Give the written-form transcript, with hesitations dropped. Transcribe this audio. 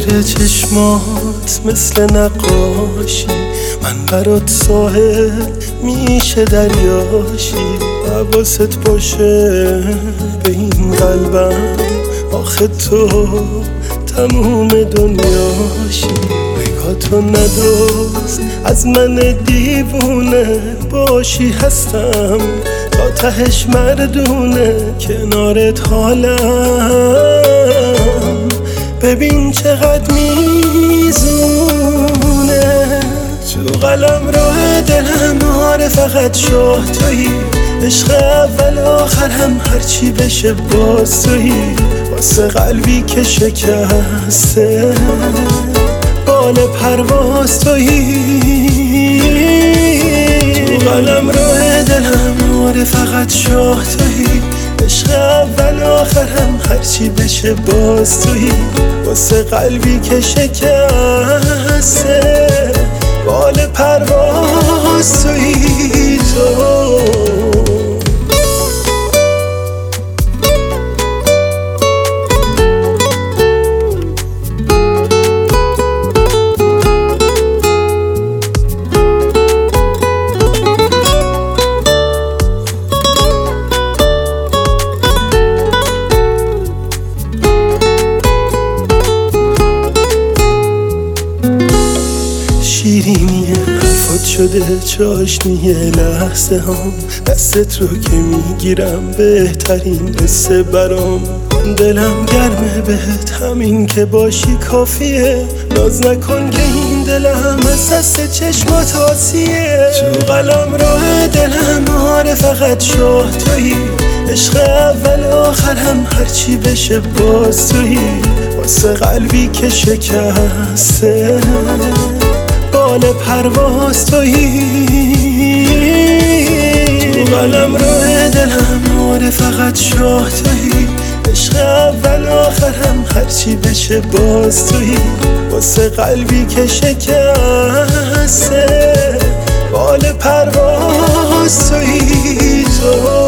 زیر چشمات مثل نقاشی، من برات ساحل میشه دریاشی. حواست باشه به این قلبم، آخه تو تموم دنیاشی. نگاهتو ندوز از من دیوونه، باشی هستم تا تهش مردونه. کنارت حالم ببین چقدر میزونه. تو قلم راه دلم آره فقط شاه تویی. عشق اول آخرم هرچی بشه باز تویی. واسه قلبی که شکسته بال پرواز تویی. تو قلم راه دلم آره فقط شاه تویی. عشق اول آخرم هرچی بشه باز تویی. واسه قلبی که شکسته بال پرواز تویی تو. شیرینیه حرفات شده چاشنی لحظه هم. دستت رو که میگیرم بهترین قصه برام. دلم گرمه بهت همین که باشی کافیه. ناز نکن که این دلم از دست چشمات آسیه. تو قلم راه دلم آره فقط شاه تویی. عشق اول آخرم هرچی بشه باز تویی. واسه قلبی که شکسته بال پرواز تویی. تو قلم راه دلم آره فقط شاه تویی. عشق اول آخرم هرچی بشه باز تویی. واسه قلبی که شکسته بال پرواز تویی تو.